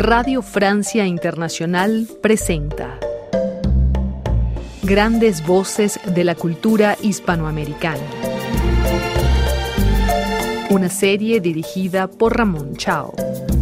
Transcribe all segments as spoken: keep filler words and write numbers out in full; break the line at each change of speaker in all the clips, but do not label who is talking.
Radio Francia Internacional presenta Grandes voces de la cultura hispanoamericana. Una serie dirigida por Ramón Chao.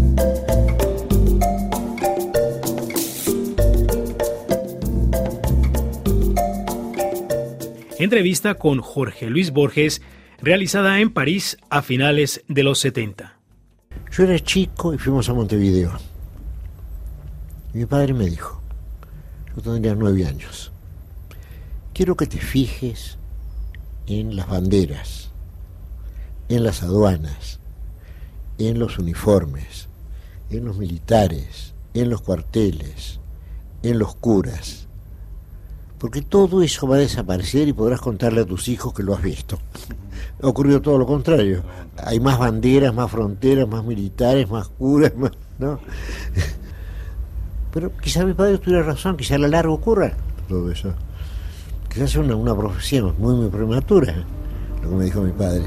Entrevista con Jorge Luis Borges, realizada en París a finales de los setenta.
Yo era chico y fuimos a Montevideo. Y mi padre me dijo, yo tendría nueve años, quiero que te fijes en las banderas, en las aduanas, en los uniformes, en los militares, en los cuarteles, en los curas. Porque todo eso va a desaparecer y podrás contarle a tus hijos que lo has visto. Ha ocurrido todo lo contrario. Hay más banderas, más fronteras, más militares, más curas, más, ¿no? Pero quizás mi padre tuviera razón, quizás a la larga ocurra todo eso. Quizás es una, una profecía muy, muy prematura, lo que me dijo mi padre.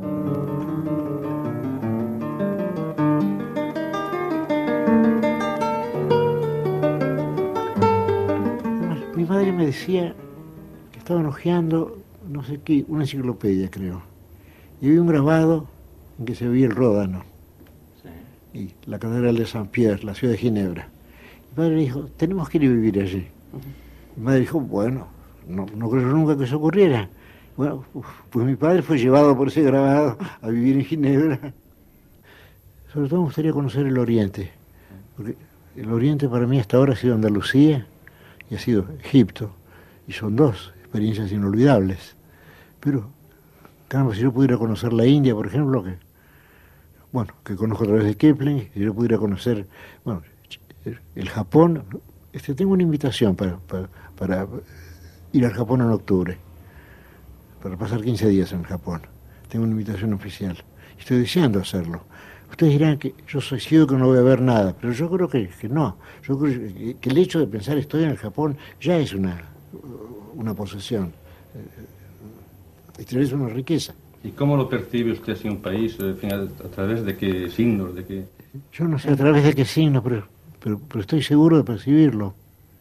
Mi madre me decía que estaban hojeando, no sé qué, una enciclopedia, creo. Y había un grabado en que se veía el Ródano. Sí. Y la Catedral de Saint-Pierre, la ciudad de Ginebra. Mi padre dijo, tenemos que ir a vivir allí. Uh-huh. Mi madre dijo, bueno, no, no creo nunca que eso ocurriera. Bueno, uf, pues mi padre fue llevado por ese grabado a vivir en Ginebra. Sobre todo me gustaría conocer el Oriente, porque el Oriente para mí hasta ahora ha sido Andalucía y ha sido Egipto, y son dos experiencias inolvidables. Pero, caramba, si yo pudiera conocer la India, por ejemplo, que, bueno, que conozco a través de Kipling, si yo pudiera conocer, bueno, el Japón, este, tengo una invitación para, para, para ir al Japón en octubre, para pasar quince días en el Japón. Tengo una invitación oficial, estoy deseando hacerlo. Ustedes dirán que yo soy ciego, que no voy a ver nada, pero yo creo que, que no. Yo creo que, que el hecho de pensar estoy en el Japón ya es una, una posesión. Esto es una riqueza.
¿Y cómo lo percibe usted así un país? ¿A través de qué signos? De qué...
Yo no sé a través de qué signos, pero, pero, pero estoy seguro de percibirlo.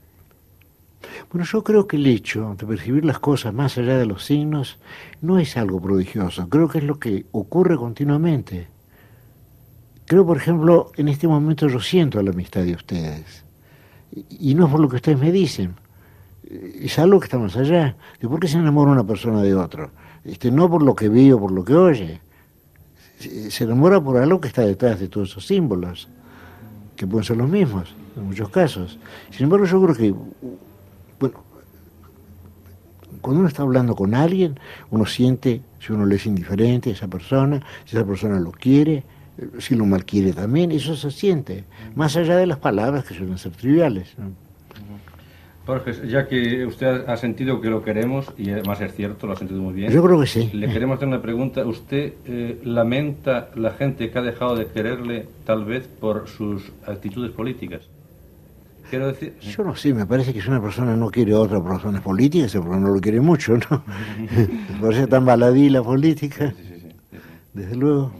Bueno, yo creo que el hecho de percibir las cosas más allá de los signos no es algo prodigioso. Creo que es lo que ocurre continuamente. Creo, por ejemplo, en este momento yo siento la amistad de ustedes. Y, y no es por lo que ustedes me dicen. Es algo que está más allá. ¿De por qué se enamora una persona de otro? Este, no por lo que ve o por lo que oye. Se, se enamora por algo que está detrás de todos esos símbolos, que pueden ser los mismos, en muchos casos. Sin embargo, yo creo que, bueno, cuando uno está hablando con alguien, uno siente si uno le es indiferente a esa persona, si esa persona lo quiere, si lo malquiere también, eso se siente, más allá de las palabras que suelen ser triviales, ¿no?
Borges, ya que usted ha sentido que lo queremos, y además es cierto, lo ha sentido muy bien.
Yo creo que sí.
Le queremos hacer una pregunta. ¿Usted eh, lamenta la gente que ha dejado de quererle, tal vez, por sus actitudes políticas? Quiero decir...
Yo no sé, me parece que si una persona no quiere a otra por razones políticas es porque no lo quiere mucho, ¿no? Me parece tan baladí la política, sí, sí, sí, sí, sí. Desde luego.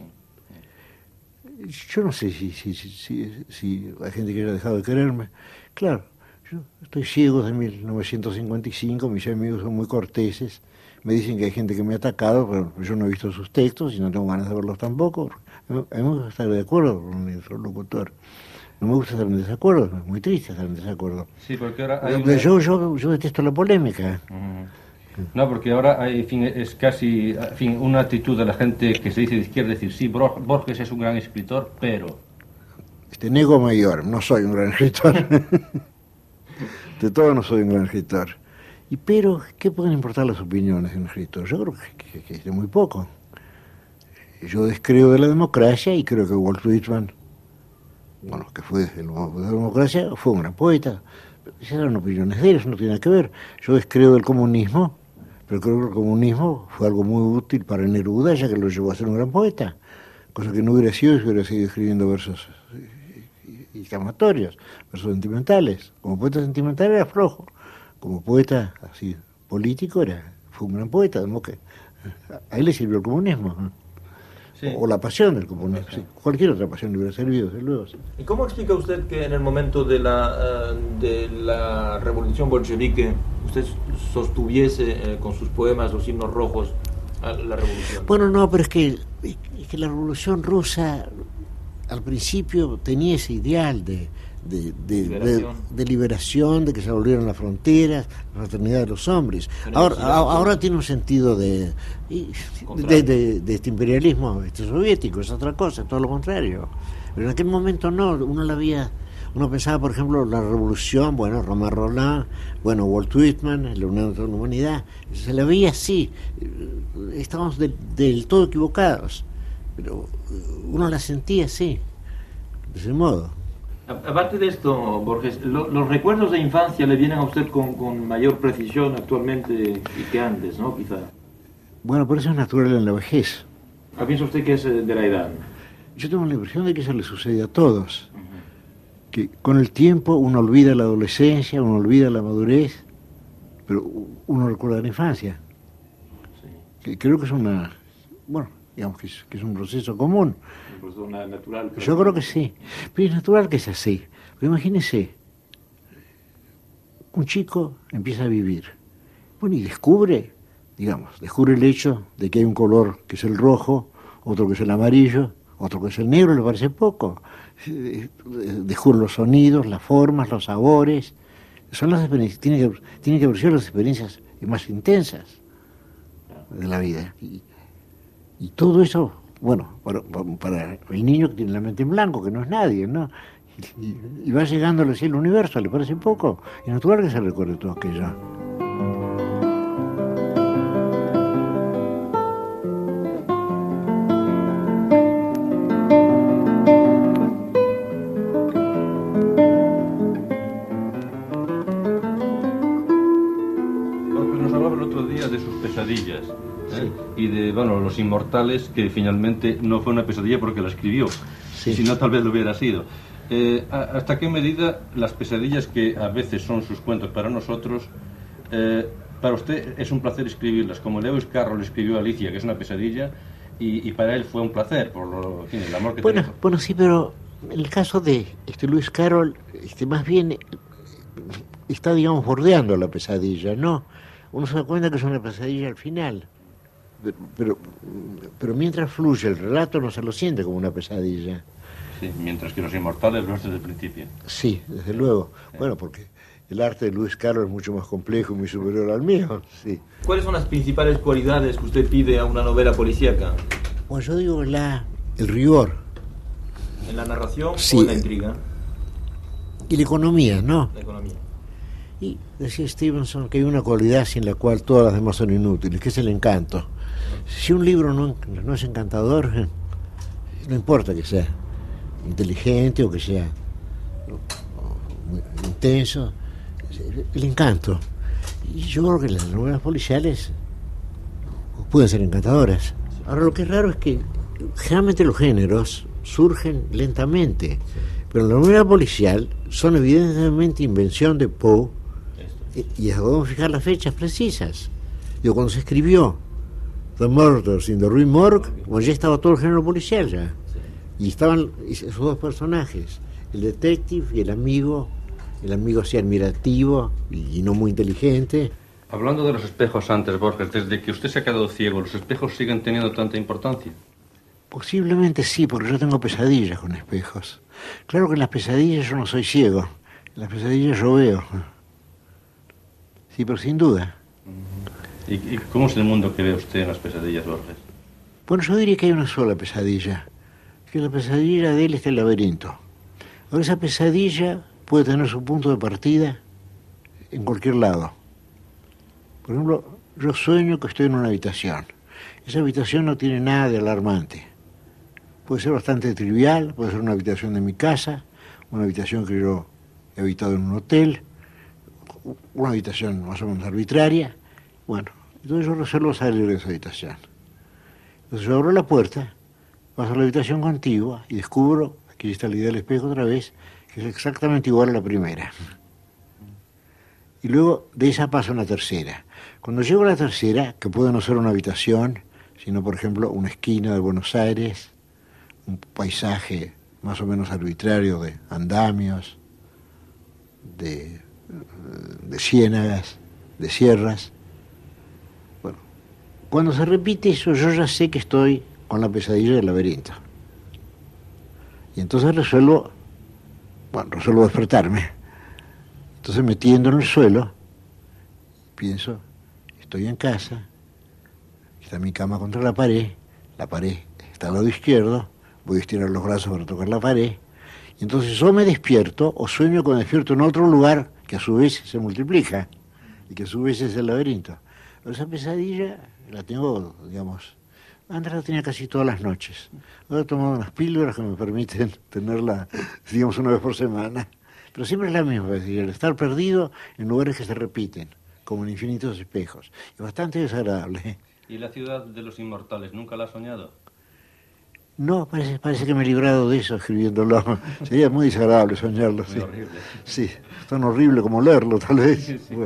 Yo no sé si, si, si, si, si hay gente que haya dejado de quererme. Claro, yo estoy ciego desde mil novecientos cincuenta y cinco, mis amigos son muy corteses, me dicen que hay gente que me ha atacado, pero yo no he visto sus textos y no tengo ganas de verlos tampoco. A mí me gusta estar de acuerdo con mi interlocutor. No me gusta estar en desacuerdo, es muy triste estar en desacuerdo.
Sí, porque ahora hay
pero,
una...
yo, yo, yo detesto la polémica.
Uh-huh. No, porque ahora hay, en fin, es casi en fin, una actitud de la gente que se dice de izquierda, decir, sí, Borges es un gran escritor, pero...
Este nego mayor, no soy un gran escritor. De todo no soy un gran escritor. Y pero, ¿qué pueden importar las opiniones de un escritor? Yo creo que, que, que es de muy poco. Yo descreo de la democracia y creo que Walt Whitman, bueno, que fue de la democracia, fue un gran poeta. Esas eran opiniones de él, eso no tiene nada que ver. Yo descreo del comunismo, pero creo que el comunismo fue algo muy útil para Neruda, ya que lo llevó a ser un gran poeta, cosa que no hubiera sido si hubiera seguido escribiendo versos inflamatorios, versos sentimentales. Como poeta sentimental era flojo, como poeta así político era, fue un gran poeta, ¿no? Que a él le sirvió el comunismo.
Sí.
O, o la pasión del comunismo. Sí. Cualquier otra pasión le hubiera servido, desde luego. Sí.
¿Y cómo explica usted que en el momento de la, uh, de la revolución bolchevique usted sostuviese eh, con sus poemas los himnos rojos a la revolución?
Bueno, no, pero es que, es que la revolución rusa al principio tenía ese ideal de, de, de, liberación. De, de liberación, de que se abolieran las fronteras, la fraternidad de los hombres. Ahora, ahora tiene un sentido de, de, de, de este imperialismo este soviético, es otra cosa, es todo lo contrario. Pero en aquel momento no, uno la había... Uno pensaba, por ejemplo, la revolución, bueno, Romain Rolland, bueno, Walt Whitman, la Unión de toda la Humanidad, se la veía así, estábamos del, del todo equivocados, pero uno la sentía así, de ese modo.
Aparte de esto, Borges, lo, los recuerdos de infancia le vienen a usted con, con mayor precisión actualmente que antes, ¿no? Quizá.
Bueno, por eso es natural en la vejez.
¿Ah, piensa usted que es de la edad?
Yo tengo la impresión de que eso le sucede a todos. Que con el tiempo uno olvida la adolescencia, uno olvida la madurez, pero uno recuerda la infancia. Sí. Que creo que es una, bueno, digamos que es, que es un proceso común.
Un proceso natural.
Pero yo creo que sí, pero es natural que es así. Pero imagínese, un chico empieza a vivir, bueno, y descubre, digamos, descubre el hecho de que hay un color que es el rojo, otro que es el amarillo, otro que es el negro, le parece poco. Descubre los sonidos, las formas, los sabores. Son las experiencias, tiene que, tiene que haber sido las experiencias más intensas de la vida. Y, y todo eso, bueno, para, para el niño que tiene la mente en blanco, que no es nadie, ¿no? Y, y va llegando así al universo, ¿le parece poco? Es natural que se recuerde todo aquello.
Pesadillas, ¿eh? Sí. Y de, bueno, los inmortales, que finalmente no fue una pesadilla porque la escribió, sí. Y si no tal vez lo hubiera sido. Eh, ¿Hasta qué medida las pesadillas, que a veces son sus cuentos para nosotros, eh, para usted es un placer escribirlas? Como Lewis Carroll escribió Alicia, que es una pesadilla, y, y para él fue un placer, por lo, en fin, el amor que
bueno,
tenía.
Bueno, sí, pero en el caso de este Lewis Carroll, este, más bien está, digamos, bordeando la pesadilla, ¿no? Uno se da cuenta que es una pesadilla al final, pero, pero, pero mientras fluye el relato no se lo siente como una pesadilla.
Sí, mientras que los inmortales lo es desde el principio.
Sí, desde luego. Sí. Bueno, porque el arte de Lewis Carroll es mucho más complejo y muy superior al mío, sí.
¿Cuáles son las principales cualidades que usted pide a una novela policíaca?
Pues yo digo la, el rigor.
¿En la narración
sí.
o en la intriga?
Y la economía, ¿no?
La economía.
Y decía Stevenson que hay una cualidad sin la cual todas las demás son inútiles, que es el encanto. Si un libro no, no es encantador, no importa que sea inteligente o que sea muy intenso, el encanto. Y yo creo que las novelas policiales pueden ser encantadoras. Ahora, lo que es raro es que generalmente los géneros surgen lentamente, pero la novela policial son evidentemente invención de Poe. Y podemos fijar las fechas precisas. Digo, cuando se escribió The Murders in the Rue Morgue, bueno, ya estaba todo el género policial ya. Y estaban esos dos personajes, el detective y el amigo, el amigo así admirativo y no muy inteligente.
Hablando de los espejos antes, Borges, desde que usted se ha quedado ciego, ¿los espejos siguen teniendo tanta importancia?
Posiblemente sí, porque yo tengo pesadillas con espejos. Claro que en las pesadillas yo no soy ciego, en las pesadillas yo veo. Sí, pero sin duda.
¿Y, ¿Y cómo es el mundo que ve usted en las pesadillas, Borges?
Bueno, yo diría que hay una sola pesadilla, que la pesadilla de él es el laberinto. Ahora, esa pesadilla puede tener su punto de partida en cualquier lado. Por ejemplo, yo sueño que estoy en una habitación. Esa habitación no tiene nada de alarmante. Puede ser bastante trivial, puede ser una habitación de mi casa, una habitación que yo he habitado en un hotel, una habitación más o menos arbitraria. Bueno, entonces yo resuelvo salir de esa habitación. Entonces yo abro la puerta, paso a la habitación contigua y descubro, aquí está la idea del espejo otra vez, que es exactamente igual a la primera. Y luego de esa paso a una tercera. Cuando llego a la tercera, que puede no ser una habitación, sino, por ejemplo, una esquina de Buenos Aires, un paisaje más o menos arbitrario de andamios, de, de ciénagas, de sierras. Bueno, cuando se repite eso, yo ya sé que estoy con la pesadilla del laberinto. Y entonces resuelvo, bueno, resuelvo despertarme. Entonces me tiendo en el suelo, pienso, estoy en casa, está mi cama contra la pared, la pared está al lado izquierdo, voy a estirar los brazos para tocar la pared, y entonces o me despierto o sueño que me despierto en otro lugar que a su vez se multiplica y que a su vez es el laberinto. Pero esa pesadilla la tengo, digamos, antes la tenía casi todas las noches. Ahora he tomado unas píldoras que me permiten tenerla, digamos, una vez por semana. Pero siempre es la misma, es decir, el estar perdido en lugares que se repiten, como en infinitos espejos. Es bastante desagradable.
¿Y la ciudad de los inmortales nunca la has soñado?
No, parece, parece que me he librado de eso escribiéndolo. Sería muy desagradable soñarlo.
Muy
sí.
horrible.
Sí, tan horrible como leerlo, tal vez.
Sí, sí.
Bueno.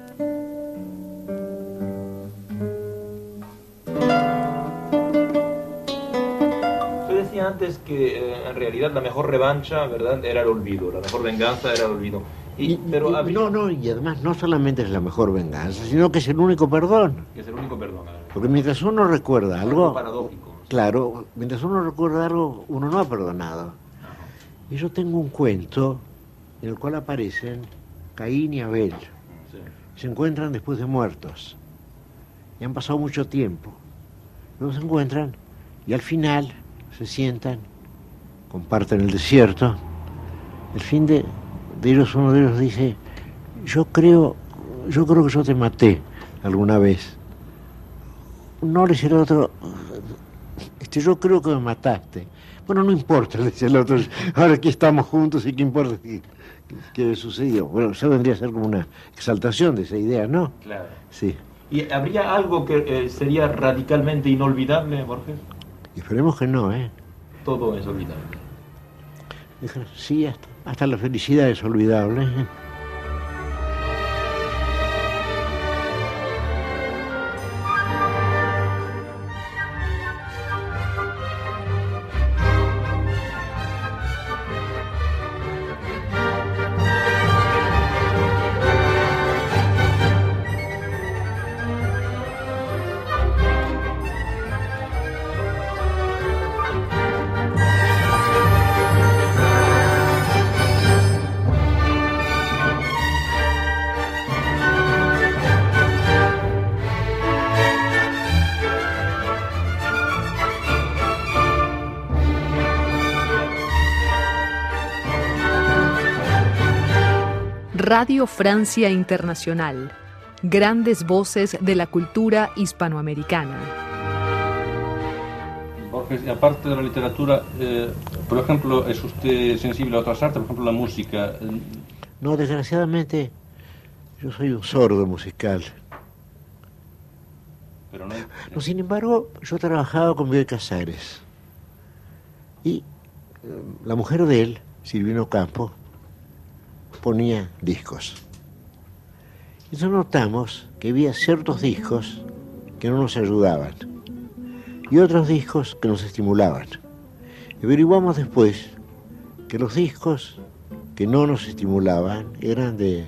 Usted decía antes que eh, en realidad la mejor revancha, ¿verdad?, era el olvido, la mejor venganza era el olvido. Y,
Y,
pero
y-
había-
no, no, y además no solamente es la mejor venganza, sino que es el único perdón.
que es el único perdón.
Porque mientras uno recuerda
Algo
algo,
paradójico.
claro, mientras uno recuerda algo, uno no ha perdonado. Y yo tengo un cuento en el cual aparecen Caín y Abel.
Sí.
Se encuentran después de muertos. Y han pasado mucho tiempo. Luego se encuentran y al final se sientan, comparten el desierto. El fin de, de ellos, uno de ellos dice, yo creo, yo creo que yo te maté alguna vez. No, le dice el otro, este, yo creo que me mataste. Bueno, no importa, le dice el otro, ahora aquí estamos juntos y qué importa qué, qué sucedió. Bueno, eso vendría a ser como una exaltación de esa idea, ¿no?
Claro.
Sí.
¿Y habría algo que eh, sería radicalmente inolvidable, Borges?
Y esperemos que no, ¿eh?
Todo es olvidable.
Dijo, sí, hasta, hasta la felicidad es olvidable. ¿eh?
Radio Francia Internacional. Grandes voces de la cultura hispanoamericana.
Borges, aparte de la literatura, eh, por ejemplo, ¿es usted sensible a otras artes? Por ejemplo, la música.
No, desgraciadamente, yo soy un sordo musical.
Pero no,
No, sin embargo, yo trabajaba con Bioy Casares. Y eh, la mujer de él, Silvino Campo, ponía discos. Y entonces notamos que había ciertos discos que no nos ayudaban y otros discos que nos estimulaban. Y averiguamos después que los discos que no nos estimulaban eran de,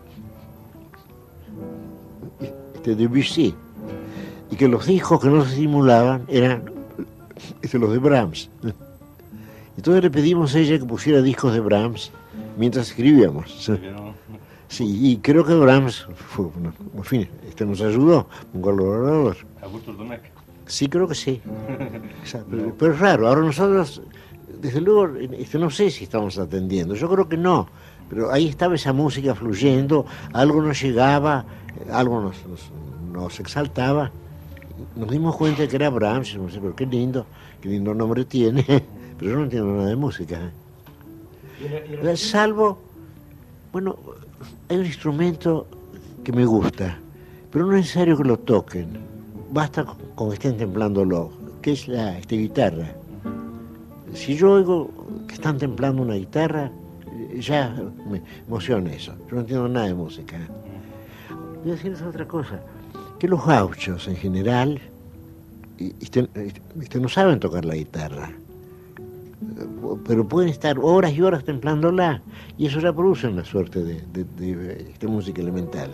de Debussy y que los discos que nos estimulaban eran de los de Brahms. Entonces le pedimos a ella que pusiera discos de Brahms mientras escribíamos.
pero-
Sí, y creo que Brahms, fue, bueno, en fin, este nos ayudó, un colaborador.
Augustus Domecq.
Sí, creo que sí. O sea, pero, pero es raro, ahora nosotros, desde luego, este, no sé si estamos atendiendo, yo creo que no, pero ahí estaba esa música fluyendo, algo nos llegaba, algo nos, nos, nos exaltaba, nos dimos cuenta que era Brahms, no sé, pero qué lindo, qué lindo nombre tiene, pero yo no entiendo nada de música. ¿eh?
Y en el- y en el-
Salvo, bueno, hay un instrumento que me gusta, pero no es necesario que lo toquen, basta con, con que estén templándolo, que es la este, guitarra. Si yo oigo que están templando una guitarra, ya me emociona eso, yo no entiendo nada de música. Voy a decirles otra cosa, que los gauchos en general y, y, usted, y usted no saben tocar la guitarra, pero pueden estar horas y horas templándola, y eso ya produce una suerte de, de, de, de esta música elemental.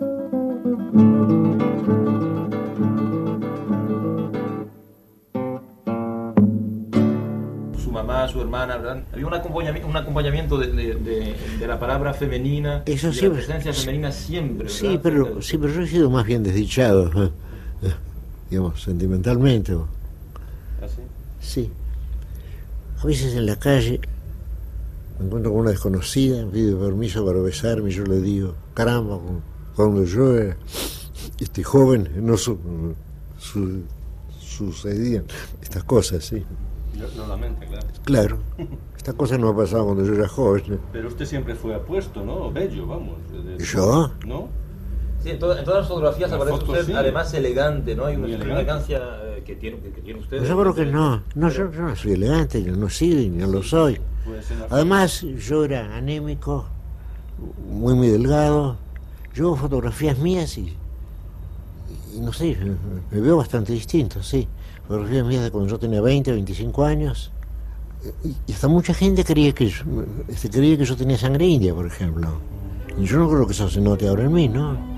Su mamá, su hermana, ¿verdad? Había un acompañamiento, un acompañamiento de, de, de, de la palabra femenina,
eso
de
siempre,
la presencia femenina siempre, ¿verdad?
Sí, pero, sí, pero yo he sido más bien desdichado, digamos, sentimentalmente.
¿Ah, sí?
Sí. A veces en la calle me encuentro con una desconocida, me pide permiso para besarme y yo le digo, caramba, cuando yo era este joven no su, su, sucedían estas cosas, sí.
Lo, lo lamenta, claro.
Claro, estas cosas no pasaban cuando yo era joven.
Pero usted siempre fue apuesto, ¿no? Bello, vamos. De...
¿Yo?
¿No?
Sí, en, to en todas las fotografías
Las
aparece
fotos,
usted,
sí.
además elegante, ¿no? Hay una,
Muy
una elegancia eh, que, tiene, que, que tiene usted.
Yo creo que no, no, yo, yo no soy elegante, yo no soy, ni lo soy.
Pues en la...
Además, yo era anémico, muy, muy delgado. Yo hago fotografías mías y, y no sé, me veo bastante distinto, sí. Fotografías mías de cuando yo tenía veinte, veinticinco años. Y, y hasta mucha gente creía que, yo, este, creía que yo tenía sangre india, por ejemplo. Y yo no creo que eso se note ahora en mí, ¿no?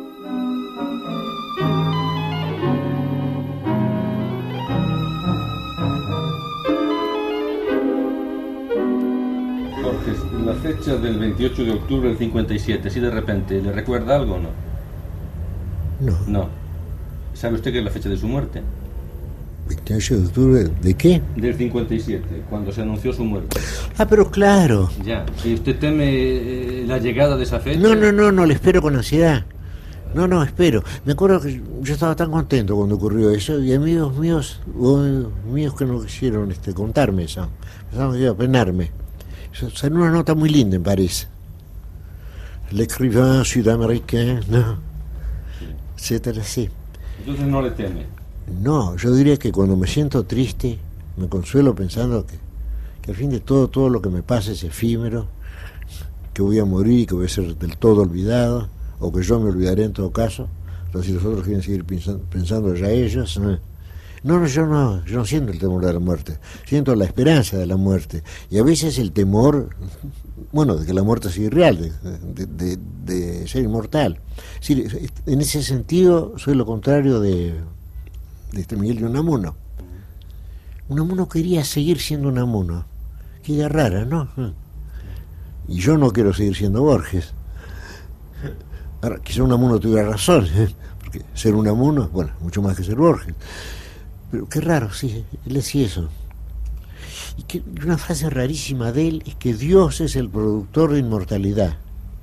La fecha del veintiocho de octubre del cincuenta y siete, si de repente, ¿le recuerda algo o no?
No.
No. ¿Sabe usted qué es la fecha de su muerte?
¿veintiocho de octubre de qué?
Del cincuenta y siete, cuando se anunció su muerte.
Ah, pero claro.
Ya. ¿Y usted teme eh, la llegada de esa fecha?
No, no, no, no, le espero con ansiedad. No, no, espero. Me acuerdo que yo estaba tan contento cuando ocurrió eso, y amigos míos, amigos míos que no quisieron este, contarme eso, pensaban que iba a penarme. Salió una nota muy linda en París. L'écrivain sud-américain, ¿no? Etcétera, sí.
Entonces no le teme.
No, yo diría que cuando me siento triste, me consuelo pensando que, que al fin de todo, todo lo que me pasa es efímero, que voy a morir, que voy a ser del todo olvidado, o que yo me olvidaré en todo caso. Entonces, si los otros quieren seguir pensando, pensando ya ellos... ¿no? No, no, yo no, yo no siento el temor de la muerte, siento la esperanza de la muerte, y a veces el temor, bueno, de que la muerte sea irreal, de, de, de, de ser inmortal. Sí, en ese sentido soy lo contrario de, de este Miguel de Unamuno. Unamuno quería seguir siendo Unamuno, qué idea rara, ¿no? Y yo no quiero seguir siendo Borges. Ahora, quizá Unamuno tuviera razón, ¿eh? Porque ser Unamuno, bueno, mucho más que ser Borges. Pero qué raro, sí, él decía eso. Y que una frase rarísima de él es que Dios es el productor de inmortalidad.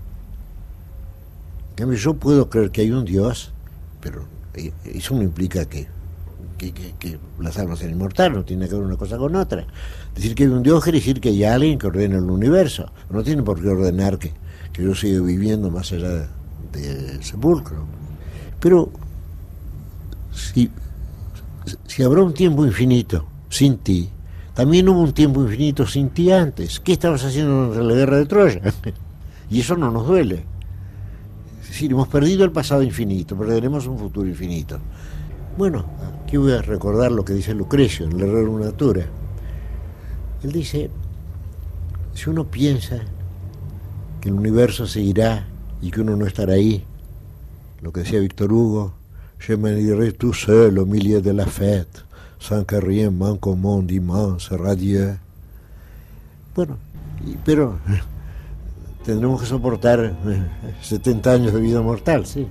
En cambio, yo puedo creer que hay un Dios, pero eso no implica que, que, que, que las almas sean inmortales, no tiene que ver una cosa con otra. Decir que hay un Dios quiere decir que hay alguien que ordena el universo. No tiene por qué ordenar que, que yo siga viviendo más allá del sepulcro. Pero si... Si habrá un tiempo infinito sin ti, también hubo un tiempo infinito sin ti antes. ¿Qué estabas haciendo en la guerra de Troya? Y eso no nos duele. Es decir, hemos perdido el pasado infinito, perderemos un futuro infinito. Bueno, aquí voy a recordar lo que dice Lucrecio en el Rerum Natura. Él dice, si uno piensa que el universo seguirá y que uno no estará ahí, lo que decía Víctor Hugo, je me irai tout seul au milieu de la fête, sans que rien manque au monde immense, radieux. Bueno, y, pero tendremos que soportar setenta años de vida mortal, sí.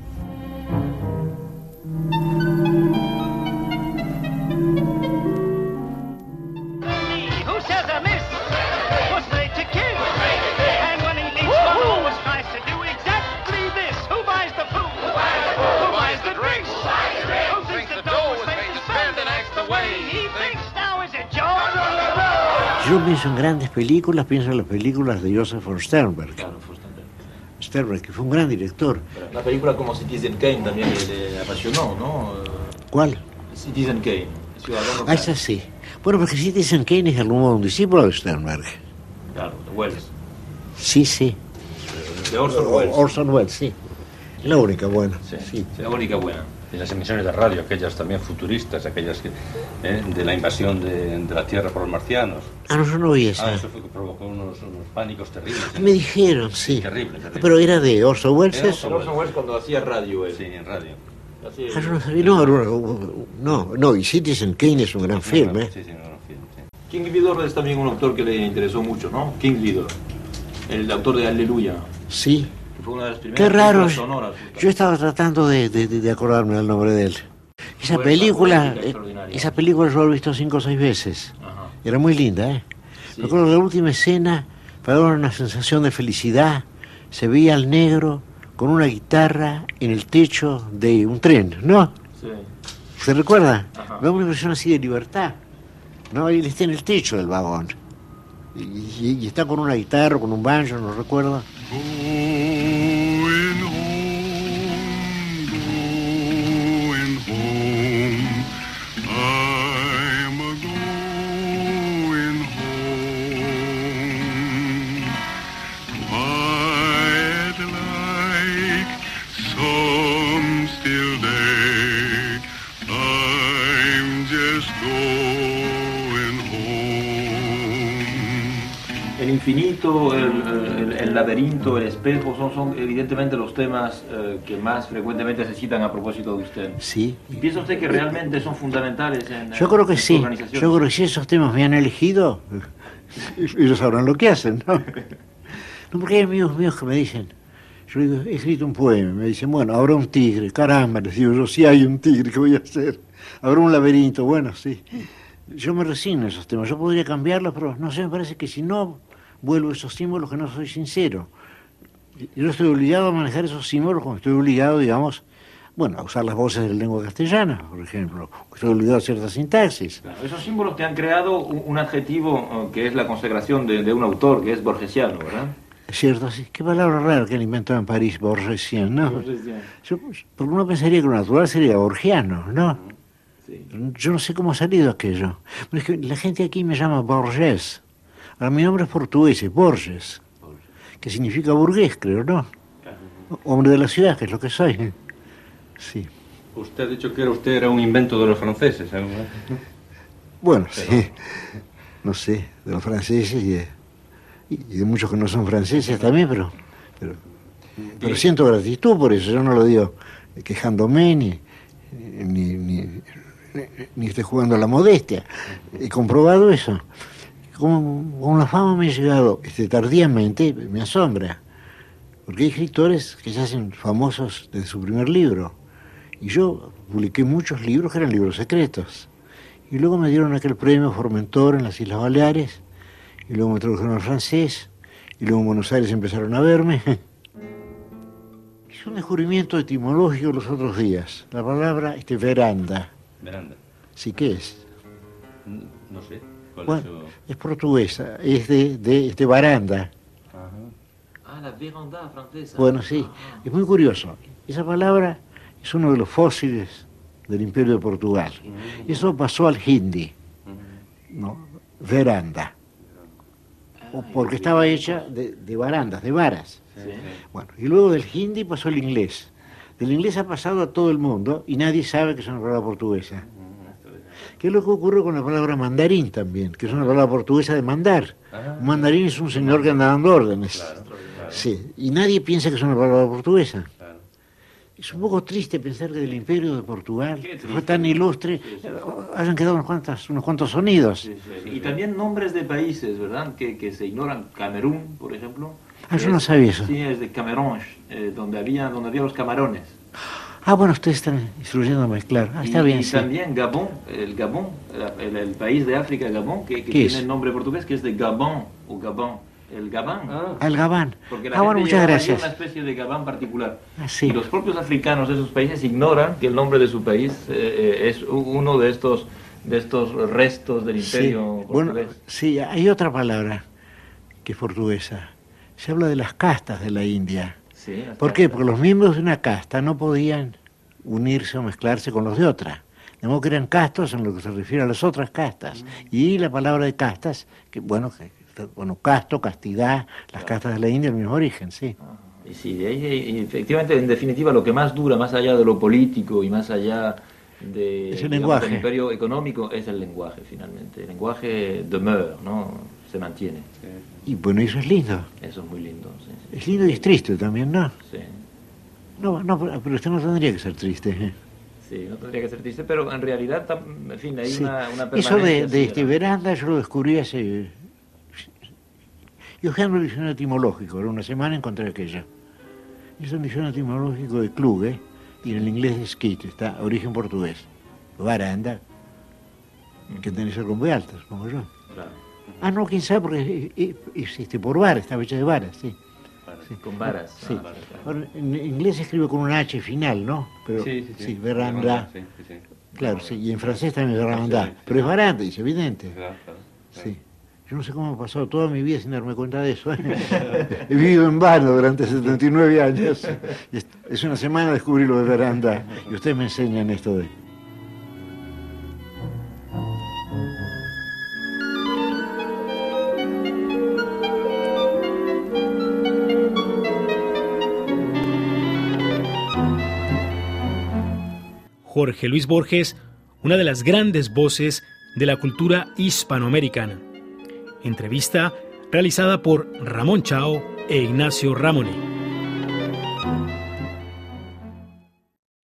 Yo pienso en grandes películas, pienso en las películas de Joseph von Sternberg.
Claro, fue Sternberg.
Sternberg, que fue un gran director.
Una película como Citizen Kane también le, le apasionó, ¿no?
¿Cuál?
Citizen Kane. Ciudadano
Ah, esa sí. Bueno, porque Citizen Kane es de algún modo un discípulo de Sternberg.
Claro, de Welles.
Sí, sí.
De Orson Welles.
Orson Welles, sí. La única buena.
Sí,
sí.
la única buena.
y las emisiones de radio, aquellas también futuristas, aquellas que, eh, de la invasión de, de la Tierra por los marcianos.
Ah, no, yo no oí eso.
Ah, eso fue que provocó unos, unos pánicos terribles.
Me dijeron, sí.
Terrible, terrible.
Pero era de Orson Welles.
Era
¿Eso?
Orson Welles cuando hacía radio. Él.
Sí, en radio.
Así es.
Ah, yo no sabía. No, no, no, no, y Citizen Kane es un gran film, ¿eh?
Sí, sí, un gran film, sí.
King Vidor es también un autor que le interesó mucho, ¿no? King Vidor, el autor de Aleluya.
Sí.
Que fue una de las primeras
Qué raro.
películas sonoras.
Yo estaba tratando de, de, de acordarme del nombre de él. Esa
Fue
película,
poética,
eh,
extraordinaria.
esa película yo la he visto cinco o seis veces.
Ajá.
Era muy linda, ¿eh?
Sí.
Me acuerdo de la última escena, para dar una sensación de felicidad, se veía al negro con una guitarra en el techo de un tren, ¿no?
Sí.
¿Se recuerda?
Ajá.
Me da una impresión así de libertad. ¿No? Él está en el techo del vagón. Y, y- y está con una guitarra, con un banjo, no recuerdo.
Going home, going home. I'm a going home. Quiet like some still day. I'm just going home.
El infinito, el, el- el laberinto, el espejo, son, son evidentemente los temas eh, que más frecuentemente se citan a propósito de usted.
Sí.
¿Y piensa usted que realmente son fundamentales en
Yo
en-
creo que
en su
sí.
organización?
Yo creo que si esos temas me han elegido, ellos sabrán lo que hacen, ¿no? No, porque hay amigos míos que me dicen, yo digo, he escrito un poema, me dicen, bueno, habrá un tigre, caramba, les digo yo, si hay un tigre, ¿qué voy a hacer? Habrá un laberinto, bueno, sí. Yo me resigno a esos temas, yo podría cambiarlos, pero no sé, me parece que si no vuelvo a esos símbolos, que no soy sincero. Yo estoy obligado a manejar esos símbolos como estoy obligado, digamos, bueno, a usar las voces de la lengua castellana, por ejemplo. Estoy obligado a ciertas sintaxis.
Claro, esos símbolos te han creado un, un adjetivo eh, que es la consagración de, de un autor, que es borgesiano, ¿verdad?
Es cierto, sí. Qué palabra rara que él inventó en París, Borgesien, ¿no?
Borgesiano.
Yo, porque uno pensaría que lo natural sería borgiano, ¿no?
Sí.
Yo no sé cómo ha salido aquello. Pero es que la gente aquí me llama Borges. Ahora, mi nombre es portugués, es Borges, que significa burgués, creo, ¿no? Hombre de la ciudad, que es lo que soy. Sí.
Usted ha dicho que era usted era un invento de los franceses, ¿eh?
Bueno, sí. No sé, de los franceses y de, y de muchos que no son franceses también, pero, pero, pero siento gratitud por eso. Yo no lo digo quejándome ni, ni, ni, ni estoy jugando a la modestia. He comprobado eso. Como, como la fama me ha llegado este, tardíamente, me asombra. Porque hay escritores que se hacen famosos desde su primer libro. Y yo publiqué muchos libros que eran libros secretos. Y luego me dieron aquel premio Formentor en las Islas Baleares. Y luego me tradujeron al francés. Y luego en Buenos Aires empezaron a verme. Hice un descubrimiento etimológico los otros días. La palabra este, veranda.
Veranda.
¿Sí qué es?
No sé. ¿Cuál
Bueno,
es su...?
es portuguesa. Es de, de, de baranda.
Ajá.
Ah, la veranda francesa.
Bueno, sí. Es muy curioso. Esa palabra es uno de los fósiles del Imperio de Portugal. Eso pasó al hindi, ¿no? Veranda. O porque estaba hecha de, de barandas, de varas.
Sí.
Bueno, y luego del hindi pasó al inglés. Del inglés ha pasado a todo el mundo y nadie sabe que es una palabra portuguesa. ¿Qué es lo que ocurre con la palabra mandarín también? Que es una palabra portuguesa de mandar. Un mandarín es un señor que anda dando órdenes.
Claro, claro.
Sí, y nadie piensa que es una palabra portuguesa.
Claro.
Es un poco triste pensar que del Imperio de Portugal,
Qué
que
triste.
fue tan ilustre,
Sí, sí,
eh, hayan quedado unos cuantos, unos cuantos sonidos.
Sí, sí. Y también nombres de países, ¿verdad? Que, que se ignoran. Camerún, por ejemplo.
Ah, yo no sabía eso.
Sí, es de Camerón, eh, donde, había, donde había los camarones.
Ah, bueno, ustedes están instruyéndome, claro. Ah, está
y,
bien,
y
sí.
también Gabón, el Gabón, el, el país de África, Gabón, que, que
¿Qué
tiene
es?
el nombre portugués, que es de Gabón, o Gabón, el Gabán.
Ah,
Al Gabán.
Porque la
Ah, bueno,
gente
muchas
llevaba ahí
gracias.
una especie de Gabán particular.
Ah, sí.
Y los propios africanos de esos países ignoran que el nombre de su país eh, eh, es u- uno de estos, de estos restos del
Sí.
imperio
Bueno,
portugués.
sí, hay otra palabra que es portuguesa. Se habla de las castas de la India.
Sí, las
¿Por qué?
castas.
Porque los miembros de una casta no podían unirse o mezclarse con los de otra. De modo que eran castos en lo que se refiere a las otras castas. Y la palabra de castas, que bueno, que, bueno, casto, castidad, las castas de la India, el mismo origen, sí.
Ajá. Y sí, y, y efectivamente, en definitiva, lo que más dura, más allá de lo político y más allá de,
es el
digamos,
lenguaje.
del imperio económico, es el lenguaje, finalmente. El lenguaje demeure, ¿no? Se mantiene.
Y bueno, eso es lindo.
Eso es muy lindo. Sí, sí.
Es lindo y es triste también, ¿no?
Sí.
No, no, pero usted no tendría que ser triste. ¿eh?
Sí, no tendría que ser triste, pero en realidad, en fin, hay
Sí.
una, una
Eso de,
permanencia.
de este
¿verdad?
veranda yo lo descubrí hace... Yo ojeando el diccionario etimológico, era una semana encontré aquella. Es un diccionario etimológico de Kluge, y en el inglés de Skit, está origen portugués. Varanda, que tiene que ser con B alta, supongo yo.
Claro.
Ah, no, quién sabe, porque es, es, es, este, por vara, estaba hecha de varas, sí. sí.
Con varas.
Sí.
Ah, varas, claro.
Ahora, en inglés se escribe con un H final, ¿no? Pero,
Sí, sí, sí.
sí, veranda.
Sí, sí, sí.
Claro, sí, y en francés también es veranda.
Sí, sí,
Pero es
sí.
varanda, es evidente.
Claro, claro, claro.
Sí. Yo no sé cómo he pasado toda mi vida sin darme cuenta de eso. ¿eh? He vivido en vano durante setenta y nueve años. Es- Es una semana descubrí lo de veranda. Y ustedes me enseñan esto de...
Jorge Luis Borges, una de las grandes voces de la cultura hispanoamericana. Entrevista realizada por Ramón Chao e Ignacio Ramonet.